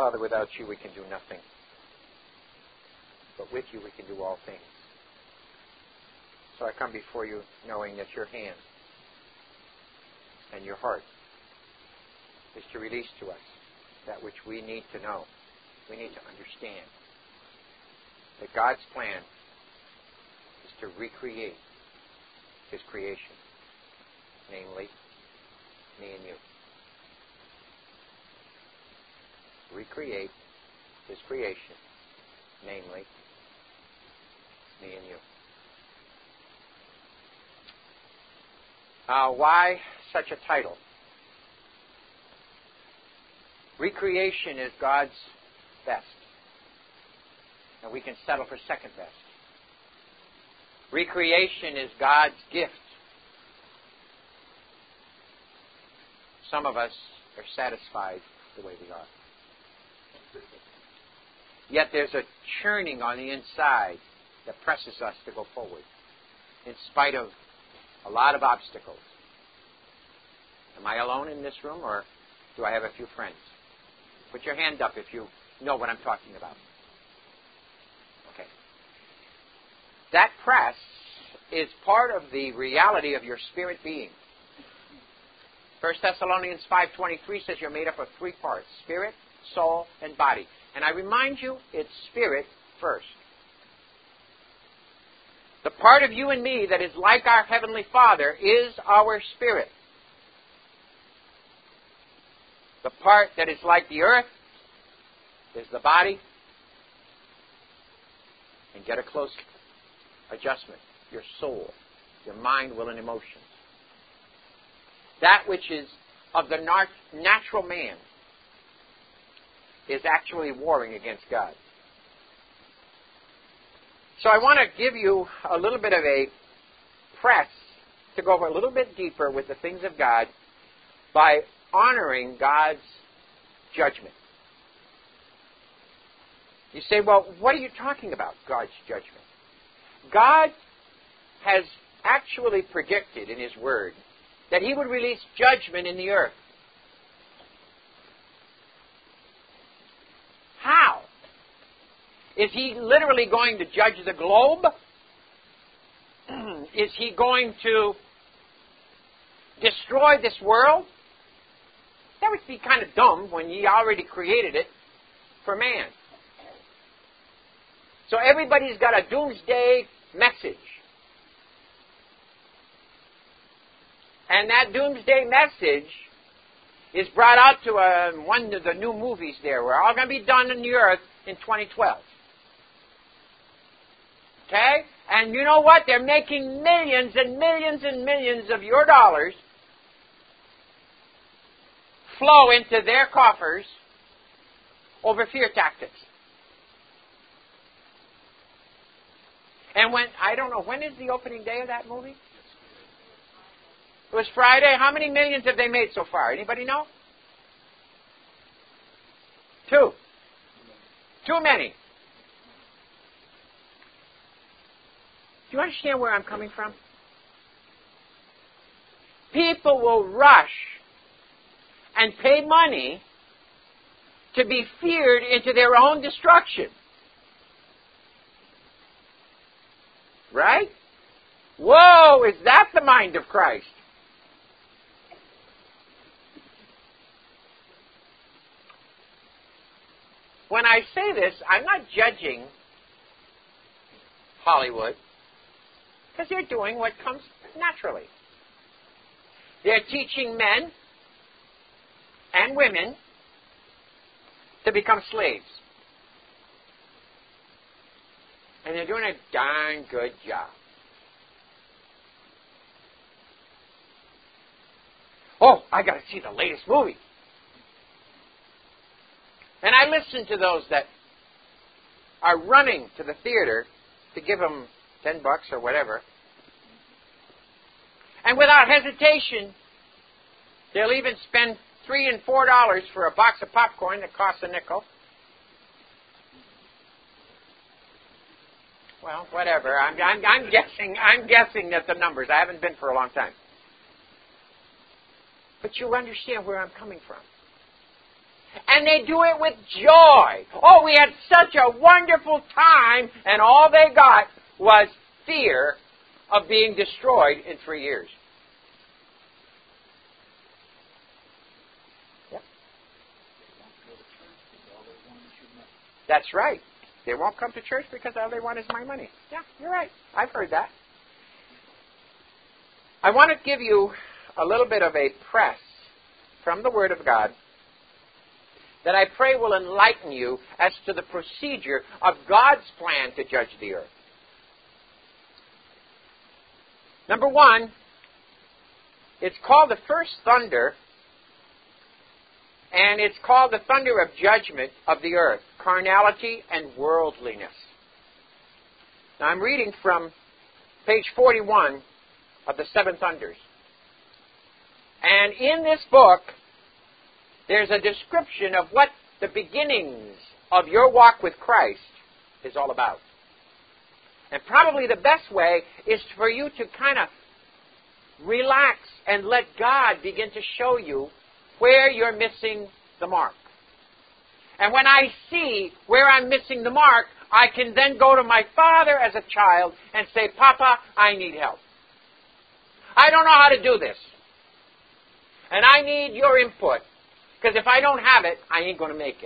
Father, without you we can do nothing. But with you we can do all things. So I come before you knowing that your hand and your heart is to release to us that which we need to know. We need to understand that God's plan is to recreate His creation, namely, me and you. Recreate His creation, namely, me and you. Why such a title? Recreation is God's best. And we can settle for second best. Recreation is God's gift. Some of us are satisfied the way we are. Yet there's a churning on the inside that presses us to go forward in spite of a lot of obstacles. Am I alone in this room, or do I have a few friends? Put your hand up if you know what I'm talking about. Okay. That press is part of the reality of your spirit being. 1 Thessalonians 5:23 says you're made up of three parts: spirit, soul, and body. And I remind you, it's spirit first. The part of you and me that is like our Heavenly Father is our spirit. The part that is like the earth is the body. And get a close adjustment: your soul, your mind, will, and emotions. That which is of the natural man is actually warring against God. So I want to give you a little bit of a press to go a little bit deeper with the things of God by honoring God's judgment. You say, well, what are you talking about, God's judgment? God has actually predicted in His Word that He would release judgment in the earth. How? Is He literally going to judge the globe? Is He going to destroy this world? That would be kind of dumb when He already created it for man. So everybody's got a doomsday message. And that doomsday message is brought out to one of the new movies there. We're all going to be done in the earth in 2012. Okay? And you know what? They're making millions and millions and millions of your dollars flow into their coffers over fear tactics. And I don't know, when is the opening day of that movie? It was Friday. How many millions have they made so far? Anybody know? 2. Too many. Do you understand where I'm coming from? People will rush and pay money to be feared into their own destruction. Right? Whoa, is that the mind of Christ? When I say this, I'm not judging Hollywood, because they're doing what comes naturally. They're teaching men and women to become slaves. And they're doing a darn good job. Oh, I got to see the latest movie. And I listen to those that are running to the theater to give them $10 or whatever. And without hesitation, they'll even spend $3 and $4 for a box of popcorn that costs a nickel. Well, whatever. I'm guessing that the numbers. I haven't been for a long time. But you understand where I'm coming from. And they do it with joy. Oh, we had such a wonderful time, and all they got was fear of being destroyed in 3 years. Yep. That's right. They won't come to church because all they want is my money. Yeah, you're right. I've heard that. I want to give you a little bit of a press from the Word of God that I pray will enlighten you as to the procedure of God's plan to judge the earth. Number one, it's called the first thunder, and it's called the thunder of judgment of the earth, carnality and worldliness. Now I'm reading from page 41 of the Seven Thunders. And in this book, there's a description of what the beginnings of your walk with Christ is all about. And probably the best way is for you to kind of relax and let God begin to show you where you're missing the mark. And when I see where I'm missing the mark, I can then go to my Father as a child and say, Papa, I need help. I don't know how to do this. And I need your input. Because if I don't have it, I ain't going to make it.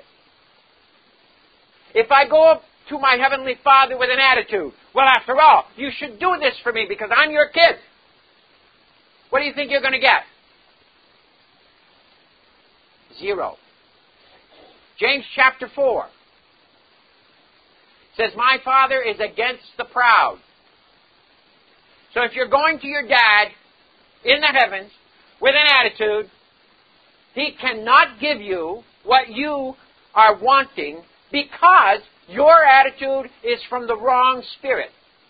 If I go up to my Heavenly Father with an attitude, well, after all, you should do this for me because I'm your kid. What do you think you're going to get? 0. James chapter 4 says, my Father is against the proud. So if you're going to your dad in the heavens with an attitude, he cannot give you what you are wanting because your attitude is from the wrong spirit.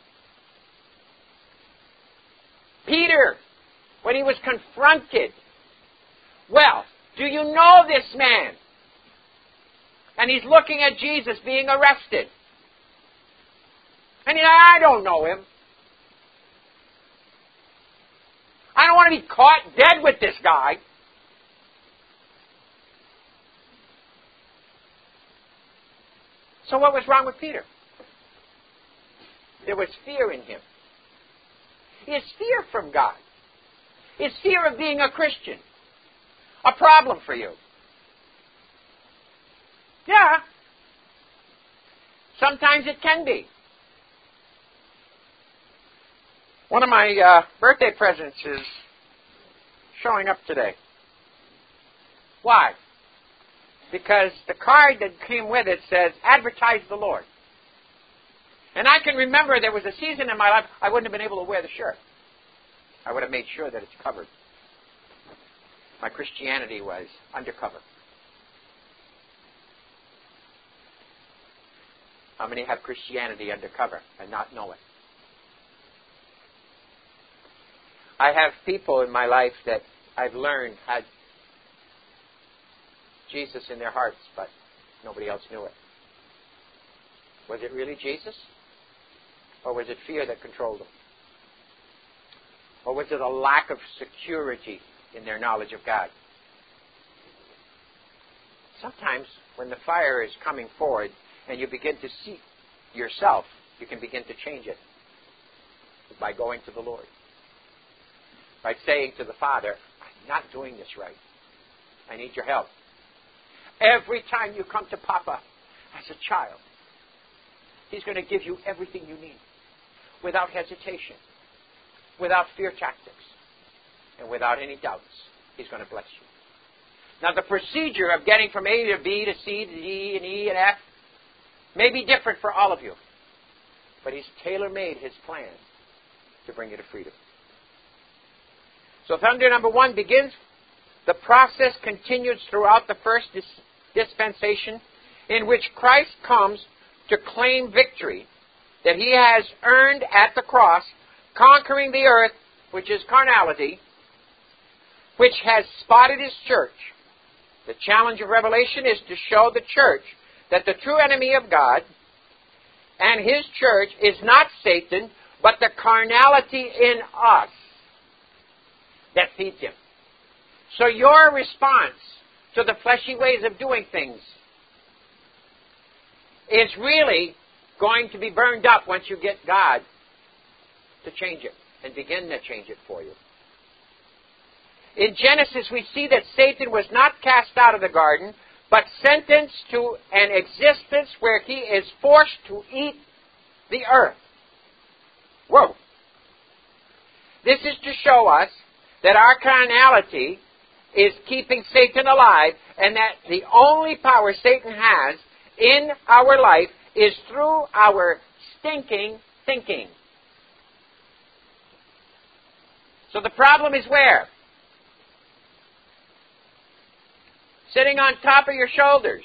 Peter, when he was confronted, well, do you know this man? And he's looking at Jesus being arrested. And I don't know him. I don't want to be caught dead with this guy. So what was wrong with Peter? There was fear in him. Is fear from God? Is fear of being a Christian a problem for you? Yeah. Sometimes it can be. One of my birthday presents is showing up today. Why? Because the card that came with it says, advertise the Lord. And I can remember there was a season in my life I wouldn't have been able to wear the shirt. I would have made sure that it's covered. My Christianity was undercover. How many have Christianity undercover and not know it? I have people in my life that I've learned had Jesus in their hearts, but nobody else knew it. Was it really Jesus? Or was it fear that controlled them? Or was it a lack of security in their knowledge of God? Sometimes when the fire is coming forward and you begin to see yourself, you can begin to change it by going to the Lord. By saying to the Father, I'm not doing this right. I need your help. Every time you come to Papa as a child, He's going to give you everything you need without hesitation, without fear tactics, and without any doubts. He's going to bless you. Now, the procedure of getting from A to B to C to D and E and F may be different for all of you, but He's tailor-made His plan to bring you to freedom. So thunder number 1 begins. The process continues throughout the first dispensation in which Christ comes to claim victory that He has earned at the cross, conquering the earth, which is carnality, which has spotted His church. The challenge of Revelation is to show the church that the true enemy of God and His church is not Satan, but the carnality in us that feeds him. So your response to the fleshy ways of doing things is really going to be burned up once you get God to change it and begin to change it for you. In Genesis, we see that Satan was not cast out of the garden, but sentenced to an existence where he is forced to eat the earth. Whoa! This is to show us that our carnality is keeping Satan alive, and that the only power Satan has in our life is through our stinking thinking. So the problem is where? Sitting on top of your shoulders,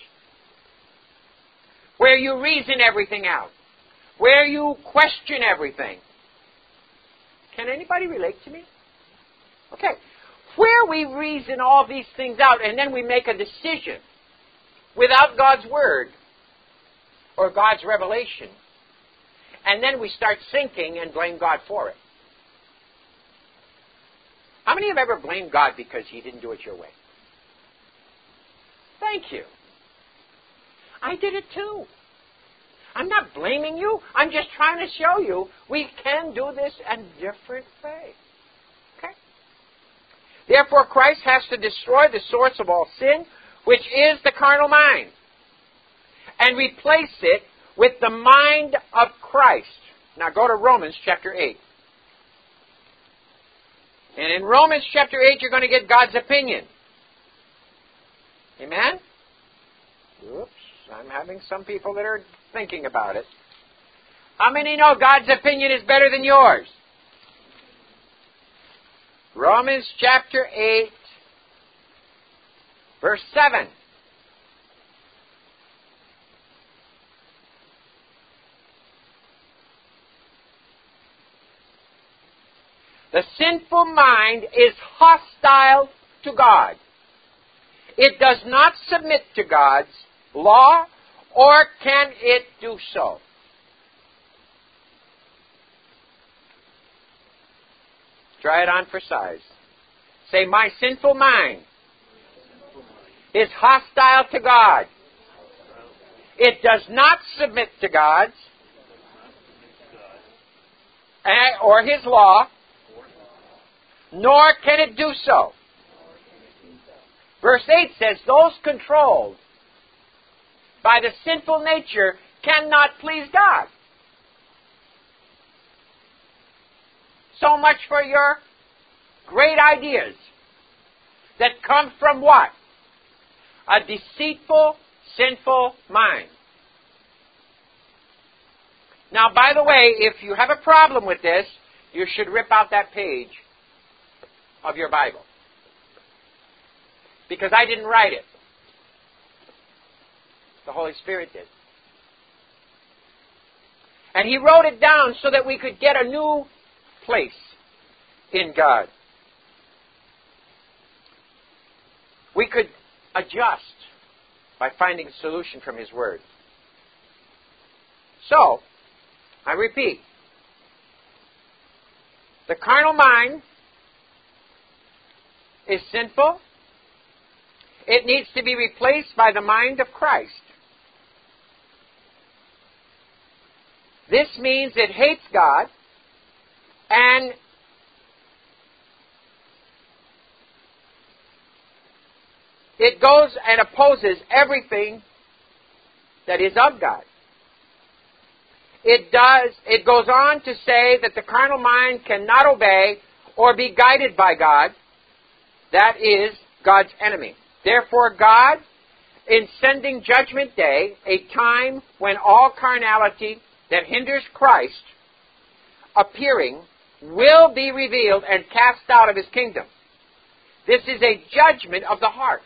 where you reason everything out, where you question everything. Can anybody relate to me? Okay. Where we reason all these things out and then we make a decision without God's Word or God's revelation, and then we start sinking and blame God for it. How many have ever blamed God because He didn't do it your way? Thank you. I did it too. I'm not blaming you. I'm just trying to show you we can do this a different way. Okay? Therefore, Christ has to destroy the source of all sin, which is the carnal mind, and replace it with the mind of Christ. Now go to Romans chapter 8. And in Romans chapter 8, you're going to get God's opinion. Amen? Oops, I'm having some people that are thinking about it. How many know God's opinion is better than yours? Romans chapter 8, verse 7. The sinful mind is hostile to God. It does not submit to God's law, or can it do so? Try it on for size. Say, my sinful mind is hostile to God. It does not submit to God's or His law, nor can it do so. Verse 8 says, those controlled by the sinful nature cannot please God. So much for your great ideas that come from what? A deceitful, sinful mind. Now, by the way, if you have a problem with this, you should rip out that page of your Bible. Because I didn't write it. The Holy Spirit did. And He wrote it down so that we could get a new place in God. We could adjust by finding a solution from His Word. So, I repeat, the carnal mind is sinful. It needs to be replaced by the mind of Christ. This means it hates God and it goes and opposes everything that is of God. It goes on to say that the carnal mind cannot obey or be guided by God. That is God's enemy. Therefore, God, in sending Judgment Day, a time when all carnality that hinders Christ appearing will be revealed and cast out of His kingdom. This is a judgment of the heart.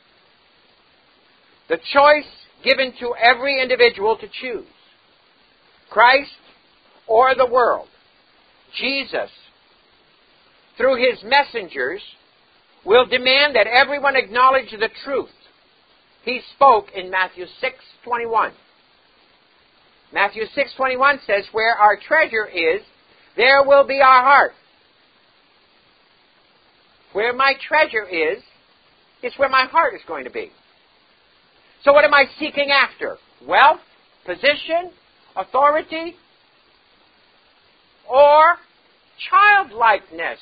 The choice given to every individual to choose Christ or the world. Jesus, through His messengers, will demand that everyone acknowledge the truth He spoke in Matthew 6:21. Matthew 6:21 says, where our treasure is, there will be our heart. Where my treasure is, It's where my heart is going to be. So what am I seeking after? Wealth, position, authority, or childlikeness?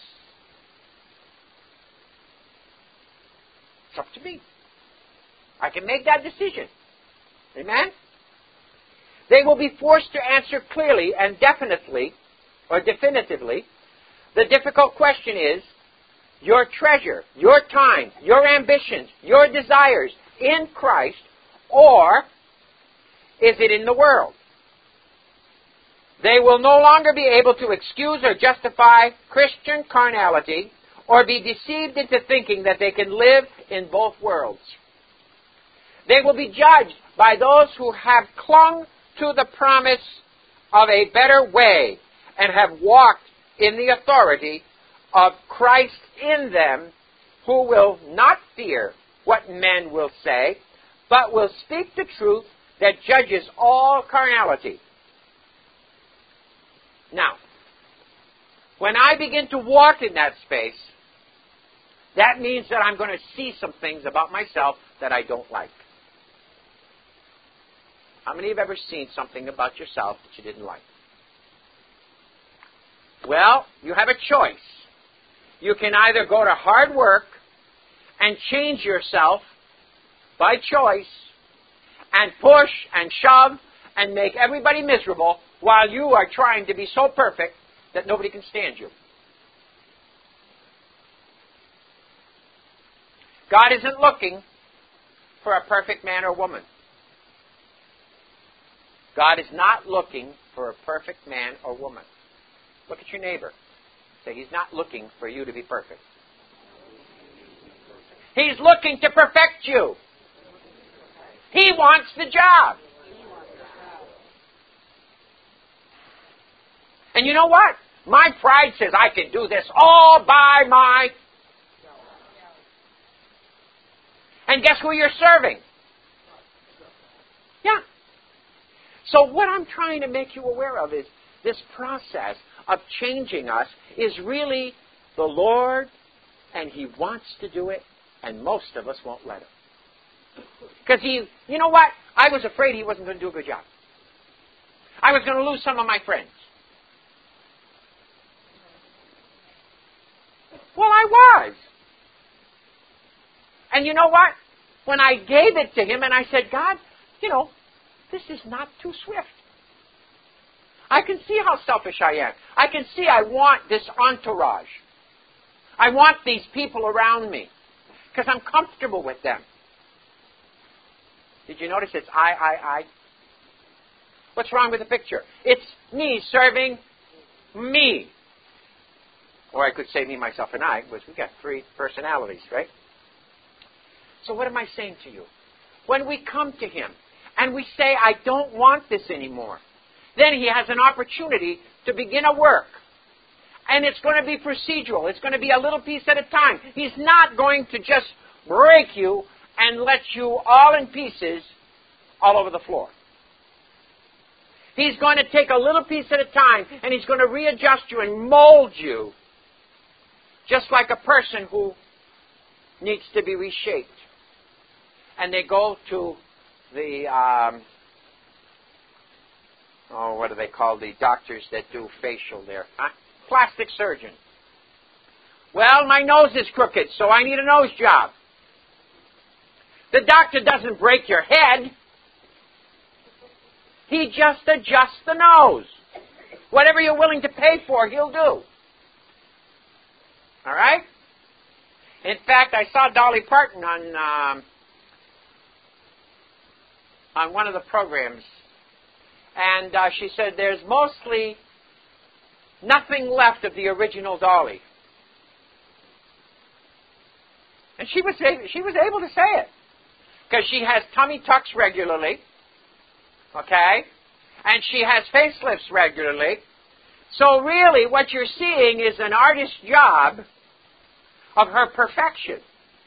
It's up to me. I can make that decision. Amen? They will be forced to answer clearly and definitely, or definitively. The difficult question is, your treasure, your time, your ambitions, your desires in Christ, or is it in the world? They will no longer be able to excuse or justify Christian carnality or be deceived into thinking that they can live in both worlds. They will be judged by those who have clung to the promise of a better way and have walked in the authority of Christ in them, who will not fear what men will say, but will speak the truth that judges all carnality. Now, when I begin to walk in that space, that means that I'm going to see some things about myself that I don't like. How many have ever seen something about yourself that you didn't like? Well, you have a choice. You can either go to hard work and change yourself by choice and push and shove and make everybody miserable while you are trying to be so perfect that nobody can stand you. God isn't looking for a perfect man or woman. God is not looking for a perfect man or woman. Look at your neighbor. Say, he's not looking for you to be perfect. He's looking to perfect you. He wants the job. And you know what? My pride says I can do this all by myself. And guess who you're serving? Yeah. So what I'm trying to make you aware of is this process of changing us is really the Lord, and He wants to do it, and most of us won't let Him. Because you know what? I was afraid He wasn't going to do a good job. I was going to lose some of my friends. Well, I was. And you know what? When I gave it to Him and I said, God, this is not too swift. I can see how selfish I am. I can see I want this entourage. I want these people around me because I'm comfortable with them. Did you notice it's I? What's wrong with the picture? It's me serving me. Or I could say me, myself, and I, because we've got three personalities, right? So what am I saying to you? When we come to Him and we say, I don't want this anymore, then He has an opportunity to begin a work. And it's going to be procedural. It's going to be a little piece at a time. He's not going to just break you and let you all in pieces all over the floor. He's going to take a little piece at a time, and He's going to readjust you and mold you, just like a person who needs to be reshaped. And they go to the, what do they call the doctors that do facial there? Huh? Plastic surgeon. Well, my nose is crooked, so I need a nose job. The doctor doesn't break your head. He just adjusts the nose. Whatever you're willing to pay for, He'll do. All right? In fact, I saw Dolly Parton on one of the programs, and she said there's mostly nothing left of the original Dolly. And she was able to say it, because she has tummy tucks regularly, okay, and she has facelifts regularly. So really, what you're seeing is an artist's job of her perfection.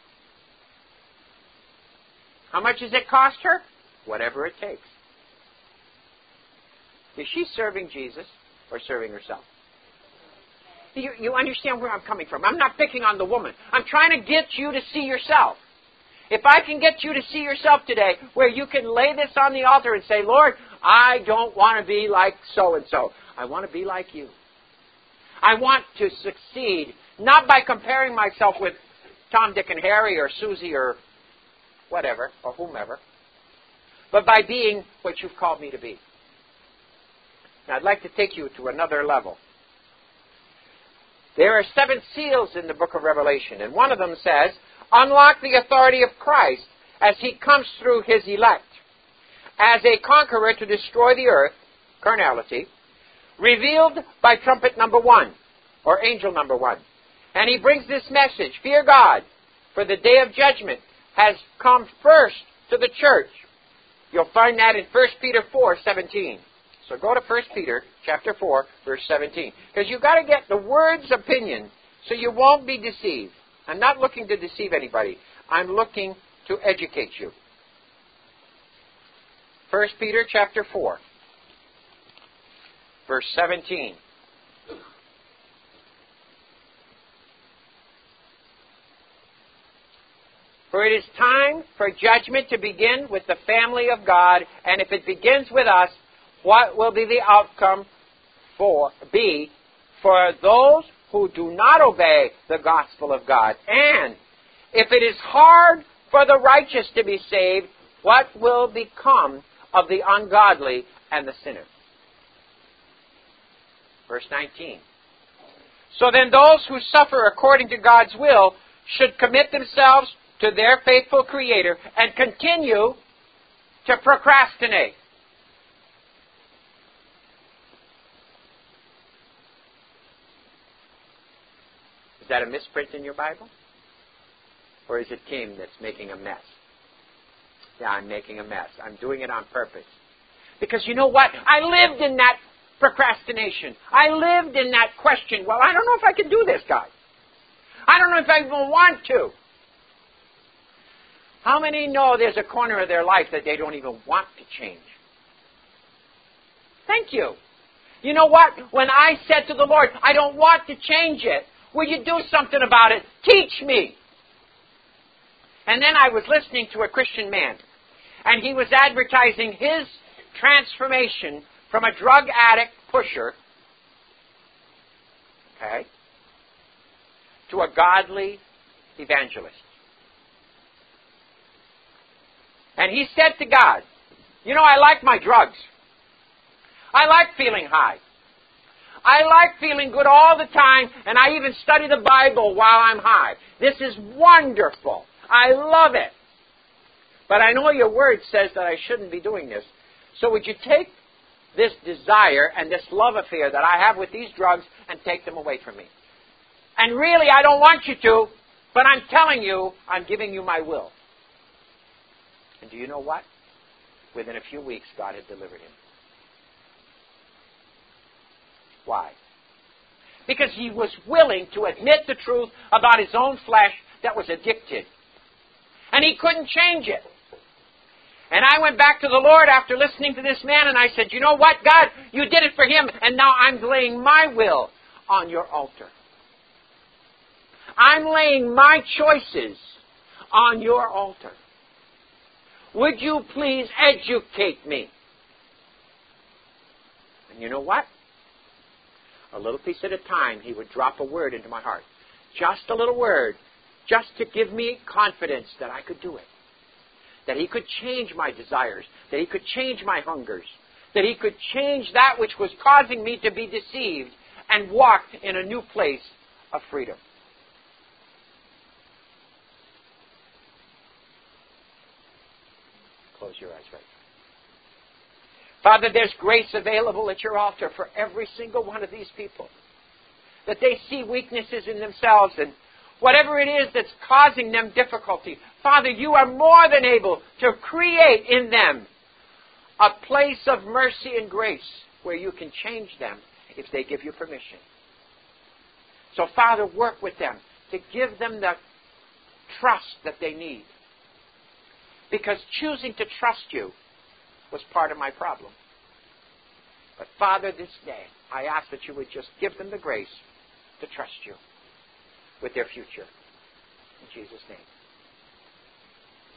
How much does it cost her? Whatever it takes. Is she serving Jesus or serving herself? You understand where I'm coming from. I'm not picking on the woman. I'm trying to get you to see yourself. If I can get you to see yourself today where you can lay this on the altar and say, Lord, I don't want to be like so-and-so. I want to be like you. I want to succeed, not by comparing myself with Tom, Dick, and Harry or Susie or whatever, or whomever, but by being what you've called me to be. Now, I'd like to take you to another level. There are 7 seals in the book of Revelation, and one of them says, unlock the authority of Christ as he comes through his elect, as a conqueror to destroy the earth, carnality, revealed by trumpet number 1, or angel number 1. And he brings this message, fear God, for the day of judgment has come first to the church. You'll find that in 1 Peter 4:17. So go to 1 Peter chapter 4, verse 17. Because you've got to get the word's opinion so you won't be deceived. I'm not looking to deceive anybody. I'm looking to educate you. 1 Peter chapter 4, verse 17. For it is time for judgment to begin with the family of God, and if it begins with us, what will be the outcome for those who do not obey the gospel of God? And if it is hard for the righteous to be saved, what will become of the ungodly and the sinner? Verse 19. So then those who suffer according to God's will should commit themselves to their faithful Creator and continue to procrastinate. Is that a misprint in your Bible? Or is it Kim that's making a mess? Yeah, I'm making a mess. I'm doing it on purpose. Because you know what? I lived in that procrastination. I lived in that question. Well, I don't know if I can do this, God. I don't know if I even want to. How many know there's a corner of their life that they don't even want to change? Thank you. You know what? When I said to the Lord, I don't want to change it, will you do something about it? Teach me. And then I was listening to a Christian man, and he was advertising his transformation from a drug addict pusher, to a godly evangelist. And he said to God, you know, I like my drugs. I like feeling high. I like feeling good all the time, and I even study the Bible while I'm high. This is wonderful. I love it. But I know your word says that I shouldn't be doing this. So would you take this desire and this love affair that I have with these drugs and take them away from me? And really, I don't want you to, but I'm telling you, I'm giving you my will. And do you know what? Within a few weeks, God had delivered him. Why? Because he was willing to admit the truth about his own flesh that was addicted. And he couldn't change it. And I went back to the Lord after listening to this man, and I said, you know what, God? You did it for him, and now I'm laying my will on your altar. I'm laying my choices on your altar. Would you please educate me? And you know what? A little piece at a time, he would drop a word into my heart. Just a little word, just to give me confidence that I could do it. That he could change my desires. That he could change my hungers. That he could change that which was causing me to be deceived and walk in a new place of freedom. Close your eyes right now. Father, there's grace available at your altar for every single one of these people. That they see weaknesses in themselves and whatever it is that's causing them difficulty. Father, you are more than able to create in them a place of mercy and grace where you can change them if they give you permission. So, Father, work with them to give them the trust that they need. Because choosing to trust you was part of my problem. But Father, this day, I ask that you would just give them the grace to trust you with their future. In Jesus' name.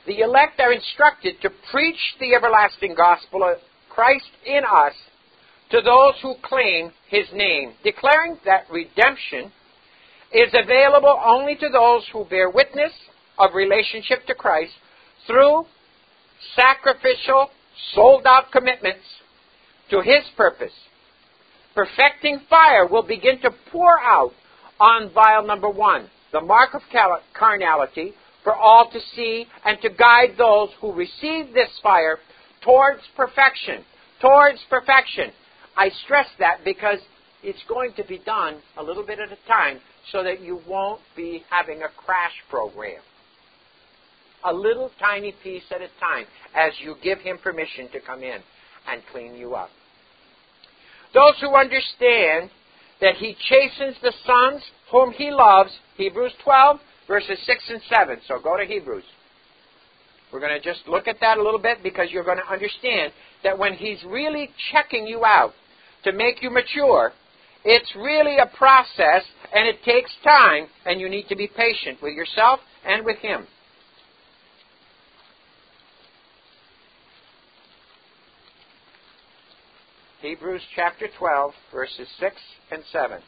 the elect are instructed to preach the everlasting gospel of Christ in us to those who claim His name, declaring that redemption is available only to those who bear witness of relationship to Christ through sacrificial, sold-out commitments to His purpose. Perfecting fire will begin to pour out on vial number 1, the mark of carnality, for all to see and to guide those who receive this fire towards perfection. Towards perfection. I stress that because it's going to be done a little bit at a time so that you won't be having a crash program. A little tiny piece at a time as you give Him permission to come in and clean you up. Those who understand that He chastens the sons whom He loves, Hebrews 12, verses 6 and 7. So go to Hebrews. We're going to just look at that a little bit because you're going to understand that when He's really checking you out to make you mature, it's really a process and it takes time, and you need to be patient with yourself and with Him. Hebrews chapter 12, verses 6 and 7.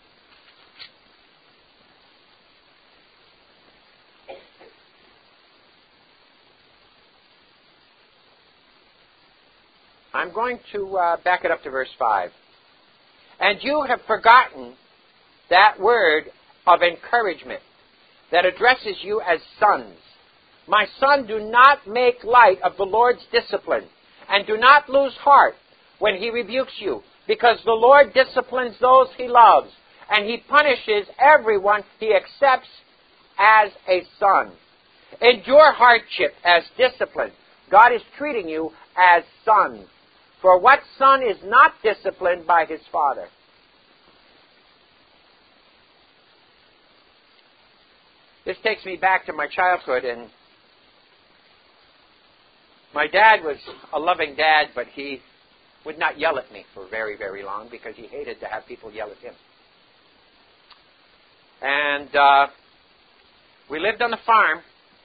I'm going to back it up to verse 5. And you have forgotten that word of encouragement that addresses you as sons. My son, do not make light of the Lord's discipline, and do not lose heart when He rebukes you, because the Lord disciplines those He loves, and He punishes everyone He accepts as a son. Endure hardship as discipline. God is treating you as sons. For what son is not disciplined by his father? This takes me back to my childhood, and my dad was a loving dad, but he would not yell at me for very, very long because he hated to have people yell at him. And we lived on the farm,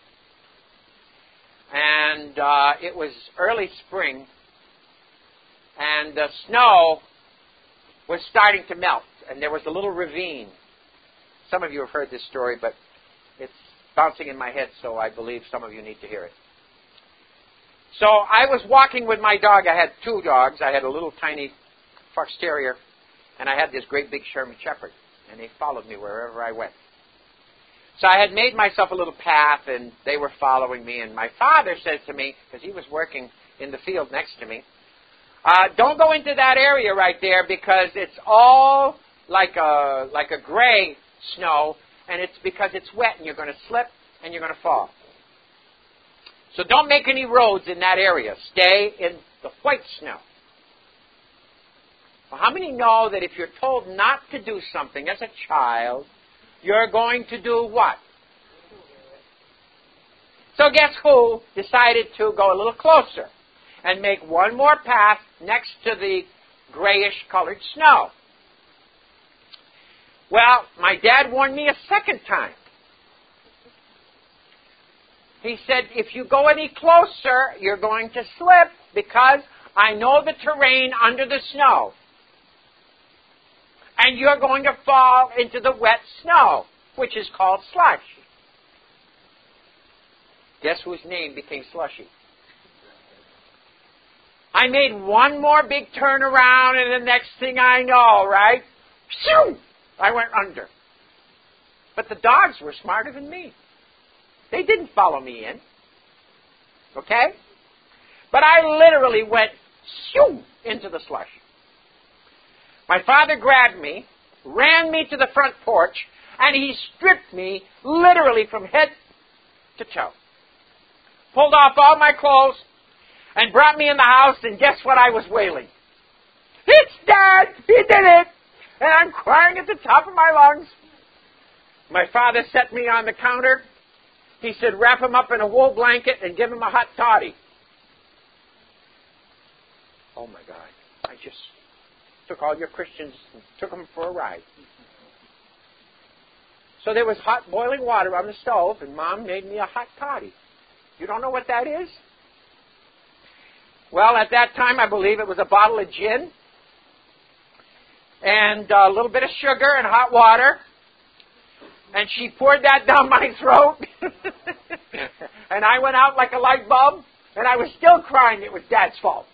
and it was early spring, and the snow was starting to melt, and there was a little ravine. Some of you have heard this story, but it's bouncing in my head, so I believe some of you need to hear it. So I was walking with my dog. I had two dogs. I had a little tiny fox terrier, and I had this great big Sherman Shepherd, and they followed me wherever I went. So I had made myself a little path, and they were following me, and my father said to me, because he was working in the field next to me, don't go into that area right there because it's all like a gray snow, and it's because it's wet, and you're going to slip, and you're going to fall. So don't make any roads in that area. Stay in the white snow. Well, how many know that if you're told not to do something as a child, you're going to do what? So guess who decided to go a little closer and make one more path next to the grayish-colored snow? Well, my dad warned me a second time. He said, if you go any closer, you're going to slip because I know the terrain under the snow. And you're going to fall into the wet snow, which is called slush. Guess whose name became Slushy? I made one more big turn around, and the next thing I know, right, shoo, I went under. But the dogs were smarter than me. They didn't follow me in. Okay? But I literally went shoo into the slush. My father grabbed me, ran me to the front porch, and he stripped me literally from head to toe. Pulled off all my clothes and brought me in the house, and guess what I was wailing? It's Dad! He did it! And I'm crying at the top of my lungs. My father set me on the counter. He said, wrap him up in a wool blanket and give him a hot toddy. Oh, my God. I just took all your Christians and took them for a ride. So there was hot boiling water on the stove, and Mom made me a hot toddy. You don't know what that is? Well, at that time, I believe it was a bottle of gin and a little bit of sugar and hot water. And she poured that down my throat. And I went out like a light bulb. And I was still crying it was Dad's fault.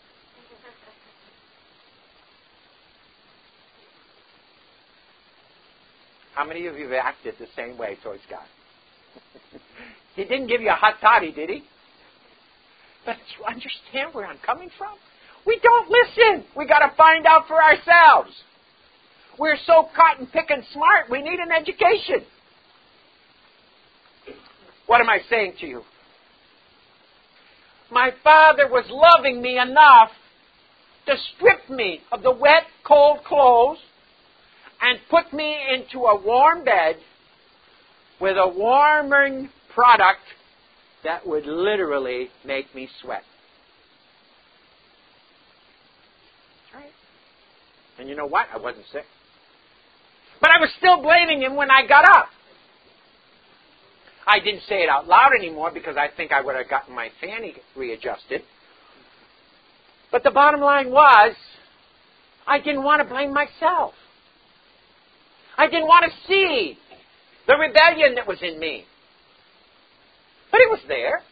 How many of you have acted the same way towards God? He didn't give you a hot toddy, did he? But understand where I'm coming from? We don't listen. We got to find out for ourselves. We're so cotton picking smart, we need an education. What am I saying to you? My Father was loving me enough to strip me of the wet, cold clothes and put me into a warm bed with a warming product that would literally make me sweat. That's right. And you know what? I wasn't sick. But I was still blaming him when I got up. I didn't say it out loud anymore because I think I would have gotten my fanny readjusted. But the bottom line was, I didn't want to blame myself. I didn't want to see the rebellion that was in me. But it was there.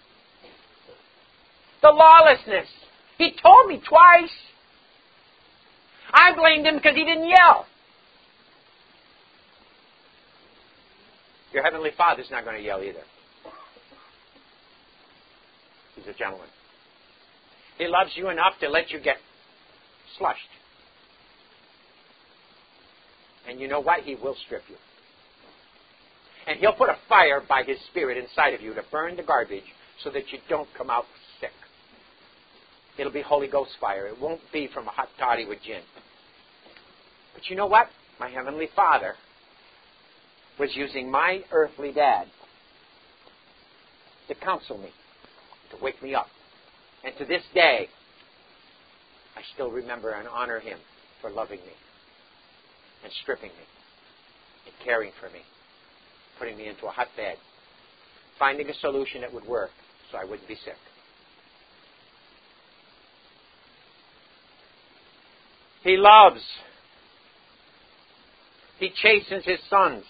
The lawlessness. He told me twice. I blamed him because he didn't yell. Your Heavenly Father's not going to yell either. He's a gentleman. He loves you enough to let you get slushed. And you know what? He will strip you. And He'll put a fire by His Spirit inside of you to burn the garbage so that you don't come out sick. It'll be Holy Ghost fire. It won't be from a hot toddy with gin. But you know what? My Heavenly Father was using my earthly dad to counsel me, to wake me up. And to this day, I still remember and honor him for loving me and stripping me and caring for me, putting me into a hot bed, finding a solution that would work so I wouldn't be sick. He loves. He chastens His sons.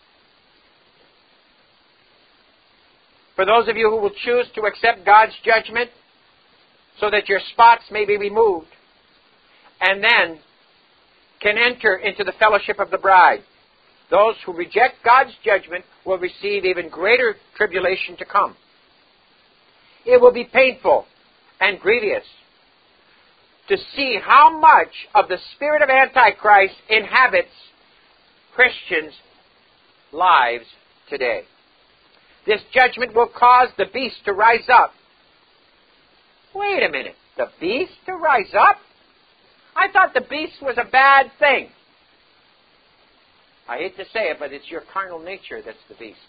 For those of you who will choose to accept God's judgment so that your spots may be removed and then can enter into the fellowship of the bride, those who reject God's judgment will receive even greater tribulation to come. It will be painful and grievous to see how much of the spirit of Antichrist inhabits Christians' lives today. This judgment will cause the beast to rise up. Wait a minute. The beast to rise up? I thought the beast was a bad thing. I hate to say it, but it's your carnal nature that's the beast.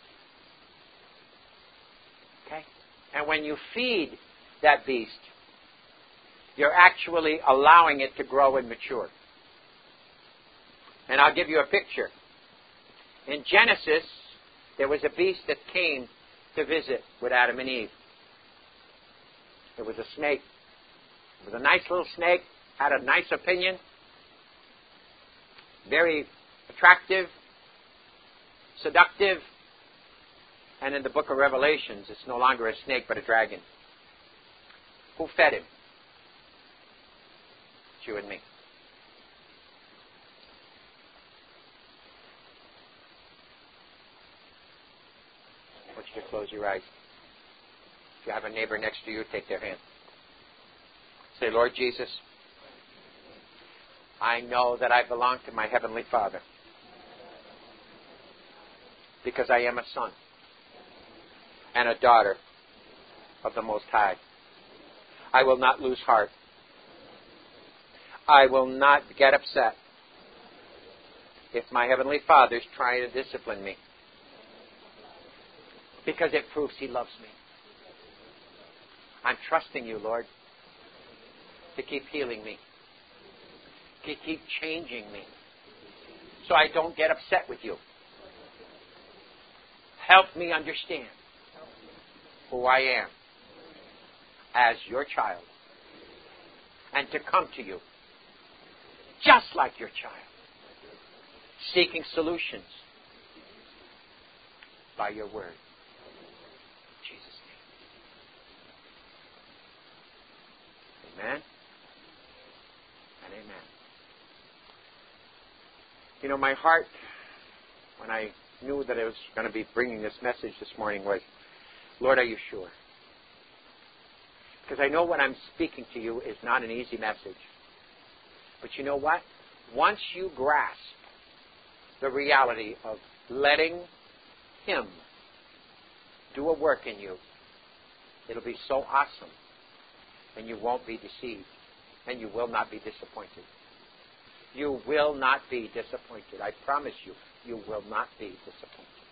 Okay? And when you feed that beast, you're actually allowing it to grow and mature. And I'll give you a picture. In Genesis, there was a beast that came to visit with Adam and Eve. It was a snake. It was a nice little snake, had a nice opinion, very attractive, seductive, and in the book of Revelations, it's no longer a snake but a dragon. Who fed him? It's you and me. I want you to close your eyes. If you have a neighbor next to you, take their hand. Say, Lord Jesus, I know that I belong to my Heavenly Father because I am a son and a daughter of the Most High. I will not lose heart. I will not get upset if my Heavenly Father is trying to discipline me, because it proves He loves me. I'm trusting You, Lord, to keep healing me, to keep changing me, so I don't get upset with You. Help me understand who I am as your child and to come to you just like your child, seeking solutions by your word. In Jesus' name. Amen and amen. You know, my heart, when I knew that I was going to be bringing this message this morning, was, Lord, are you sure? Because I know what I'm speaking to you is not an easy message. But you know what? Once you grasp the reality of letting Him do a work in you, it'll be so awesome. And you won't be deceived. And you will not be disappointed. You will not be disappointed. I promise you, you will not be disappointed.